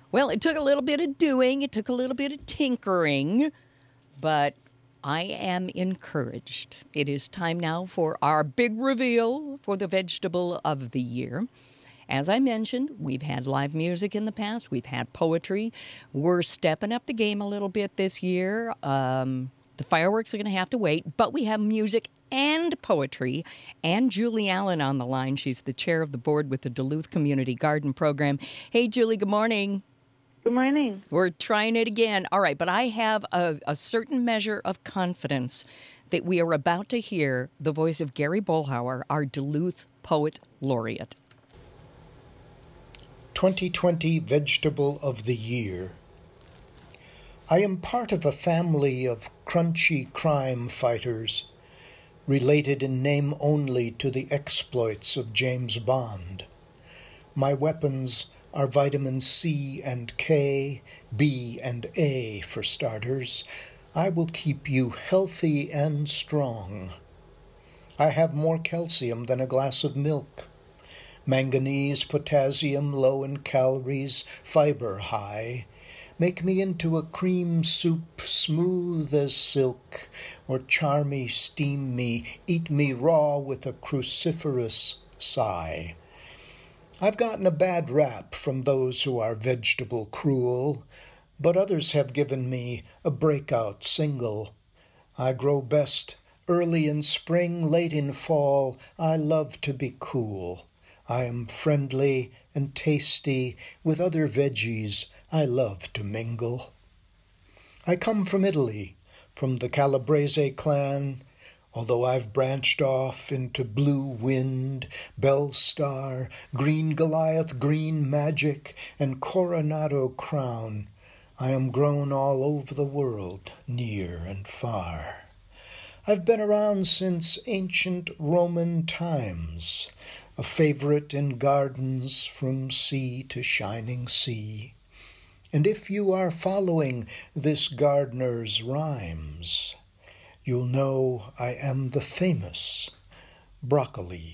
Well, it took a little bit of doing, it took a little bit of tinkering, but I am encouraged. It is time now for our big reveal for the vegetable of the year. As I mentioned, we've had live music in the past. We've had poetry. We're stepping up the game a little bit this year. The fireworks are going to have to wait, but we have music and poetry. And Julie Allen on the line. She's the chair of the board with the Duluth Community Garden Program. Hey, Julie, good morning. Good morning. We're trying it again. All right, but I have a certain measure of confidence that we are about to hear the voice of Gary Bollhauer, our Duluth Poet Laureate. 2020 Vegetable of the Year. I am part of a family of crunchy crime fighters, related in name only to the exploits of James Bond. My weapons are vitamin C and K, B and A for starters. I will keep you healthy and strong. I have more calcium than a glass of milk. Manganese, potassium, low in calories, fiber high. Make me into a cream soup, smooth as silk, or char me, steam me, eat me raw with a cruciferous sigh. I've gotten a bad rap from those who are vegetable cruel, but others have given me a breakout single. I grow best early in spring, late in fall. I love to be cool. I am friendly and tasty with other veggies. I love to mingle. I come from Italy, from the Calabrese clan, although I've branched off into Blue Wind, Bell Star, Green Goliath, Green Magic, and Coronado Crown. I am grown all over the world, near and far. I've been around since ancient Roman times, a favorite in gardens from sea to shining sea. And if you are following this gardener's rhymes, you'll know I am the famous broccoli.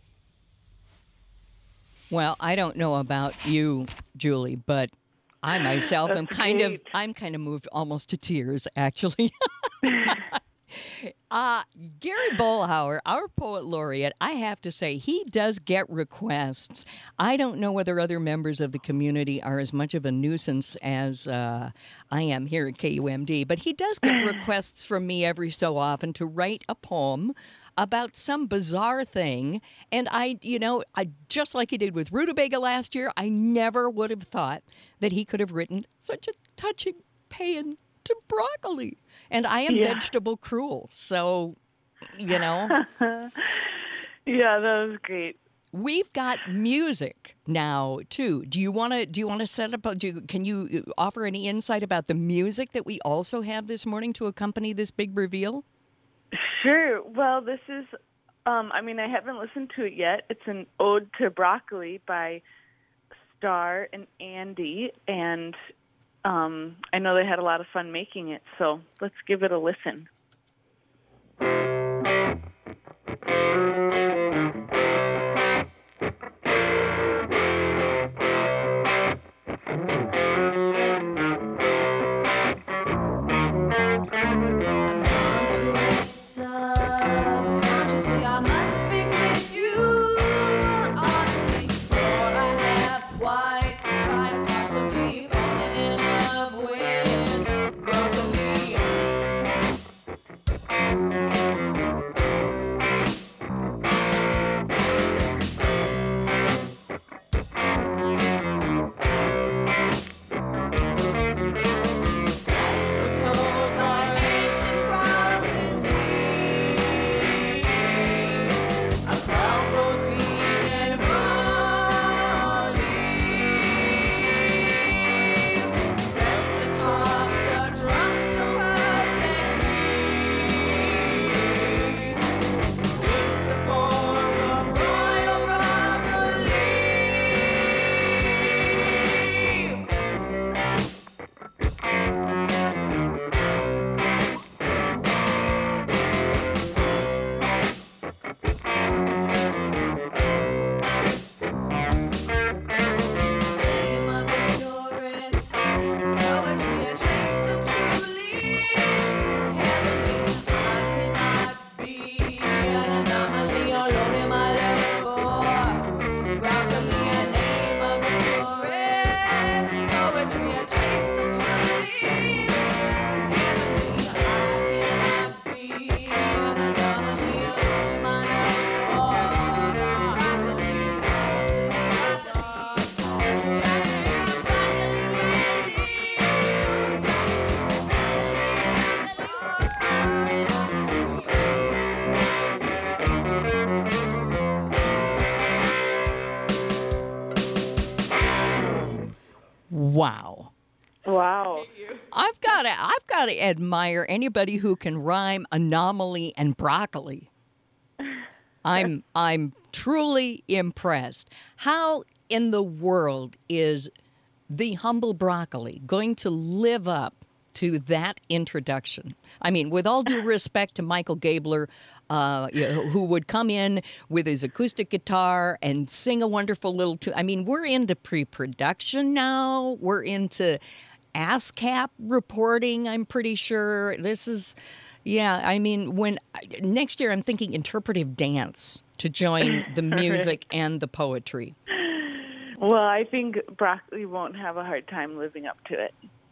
Well, I don't know about you, Julie, but I myself am kind of moved almost to tears, actually. Gary Bollhauer, our poet laureate, I have to say, he does get requests. I don't know whether other members of the community are as much of a nuisance as I am here at KUMD, but he does get requests from me every so often to write a poem about some bizarre thing. And I just like he did with rutabaga last year, I never would have thought that he could have written such a touching paean to broccoli. And I am vegetable cruel, so, Yeah, that was great. We've got music now too. Do you want to set up? Can you offer any insight about the music that we also have this morning to accompany this big reveal? Sure. Well, this is. I haven't listened to it yet. It's an ode to broccoli by Star and Andy, and I know they had a lot of fun making it, so let's give it a listen. Wow. Wow. I've got to admire anybody who can rhyme anomaly and broccoli. I'm truly impressed. How in the world is the humble broccoli going to live up to that introduction? I mean, with all due respect to Michael Gabler, who would come in with his acoustic guitar and sing a wonderful little tune. I mean, we're into pre-production now. We're into ASCAP reporting, I'm pretty sure. This is, yeah, I mean, next year I'm thinking interpretive dance to join the music and the poetry. Well, I think broccoli won't have a hard time living up to it.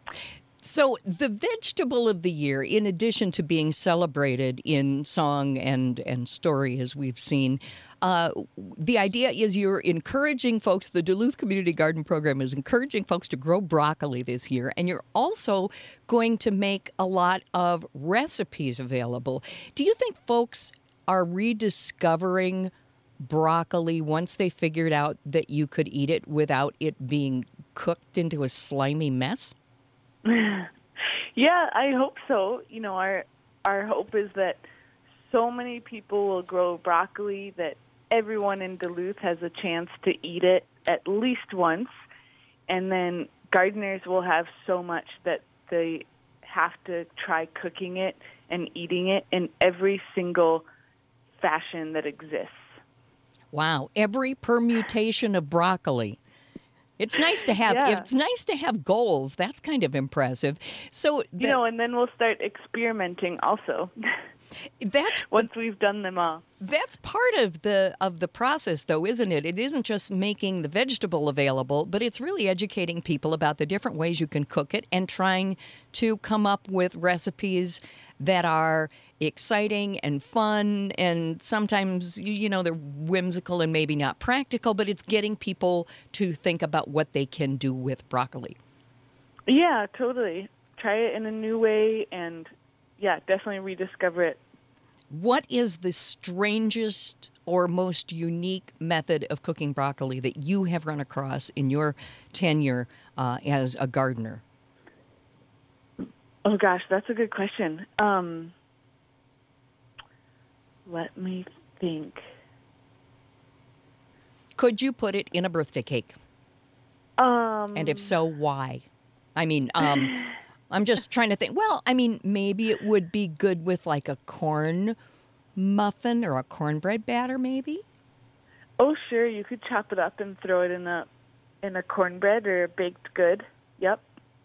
So the vegetable of the year, in addition to being celebrated in song and story, as we've seen, the idea is you're encouraging folks, the Duluth Community Garden Program is encouraging folks to grow broccoli this year, and you're also going to make a lot of recipes available. Do you think folks are rediscovering broccoli once they figured out that you could eat it without it being cooked into a slimy mess? Yeah, I hope so. You know, our hope is that so many people will grow broccoli that everyone in Duluth has a chance to eat it at least once, and then gardeners will have so much that they have to try cooking it and eating it in every single fashion that exists. Wow, every permutation of broccoli. It's nice to have. Yeah. It's nice to have goals. That's kind of impressive. So and then we'll start experimenting also. That's once we've done them all. That's part of the process, though, isn't it? It isn't just making the vegetable available, but it's really educating people about the different ways you can cook it and trying to come up with recipes that are exciting and fun, and sometimes, they're whimsical and maybe not practical, but it's getting people to think about what they can do with broccoli. Yeah, totally. Try it in a new way and, yeah, definitely rediscover it. What is the strangest or most unique method of cooking broccoli that you have run across in your tenure as a gardener? Oh, gosh, that's a good question. Let me think. Could you put it in a birthday cake? And if so, why? I mean, I'm just trying to think. Well, I mean, maybe it would be good with like a corn muffin or a cornbread batter, maybe? Oh, sure. You could chop it up and throw it in a cornbread or a baked good. Yep.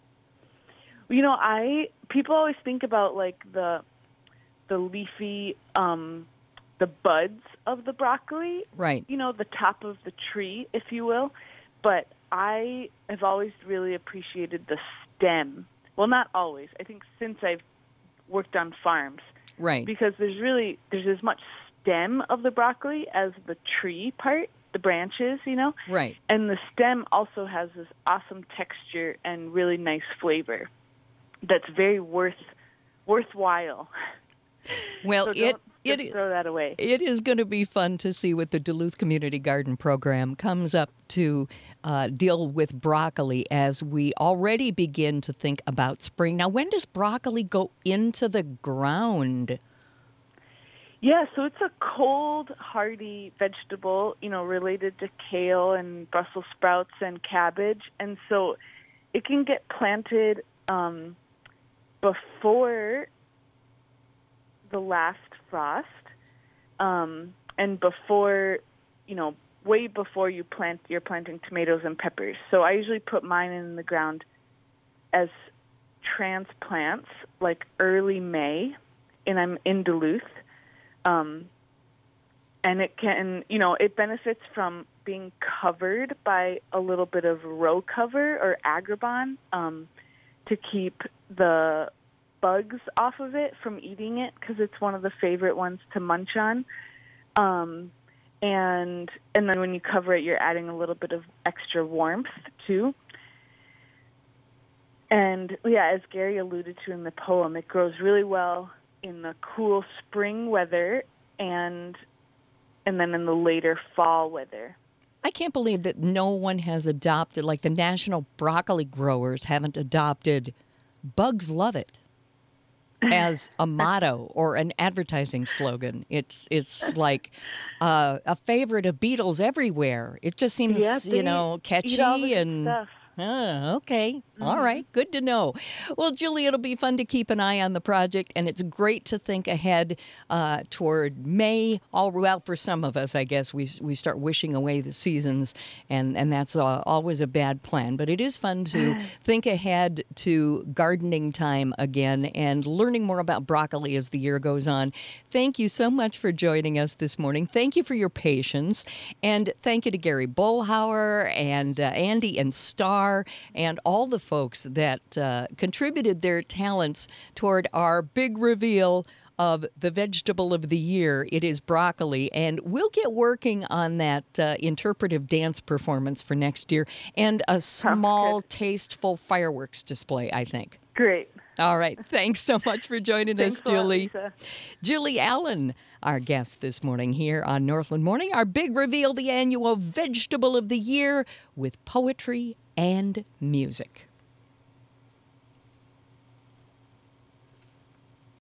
People always think about like the leafy, the buds of the broccoli. Right. The top of the tree, if you will. But I have always really appreciated the stem. Well, not always. I think since I've worked on farms. Right. Because there's as much stem of the broccoli as the tree part, the branches, Right. And the stem also has this awesome texture and really nice flavor that's very worthwhile. Well, so don't throw that away. It is going to be fun to see what the Duluth Community Garden Program comes up to deal with broccoli as we already begin to think about spring. Now, when does broccoli go into the ground? Yeah, so it's a cold, hardy vegetable, related to kale and Brussels sprouts and cabbage. And so it can get planted before the last frost, and before, way before you're planting tomatoes and peppers. So I usually put mine in the ground as transplants, like early May, and I'm in Duluth. And it can, it benefits from being covered by a little bit of row cover or agribon to keep the bugs off of it from eating it, because it's one of the favorite ones to munch on. And then when you cover it, you're adding a little bit of extra warmth too. And yeah, as Gary alluded to in the poem, it grows really well in the cool spring weather and then in the later fall weather. I can't believe that no one has adopted, like the national broccoli growers haven't adopted "Bugs love it" as a motto or an advertising slogan. It's like a favorite of Beatles everywhere. It just seems, they catchy eat all the good and. stuff. Okay. All right. Good to know. Well, Julie, it'll be fun to keep an eye on the project, and it's great to think ahead toward May. Well, for some of us, I guess, we start wishing away the seasons, and that's always a bad plan. But it is fun to think ahead to gardening time again and learning more about broccoli as the year goes on. Thank you so much for joining us this morning. Thank you for your patience, and thank you to Gary Bollhauer and Andy and Star and all the folks that contributed their talents toward our big reveal of the vegetable of the year. It is broccoli, and we'll get working on that interpretive dance performance for next year and a small, tasteful fireworks display, I think. Great. All right. Thanks so much for joining us, Julie. Lisa. Julie Allen, our guest this morning here on Northland Morning. Our big reveal, the annual vegetable of the year with poetry and music.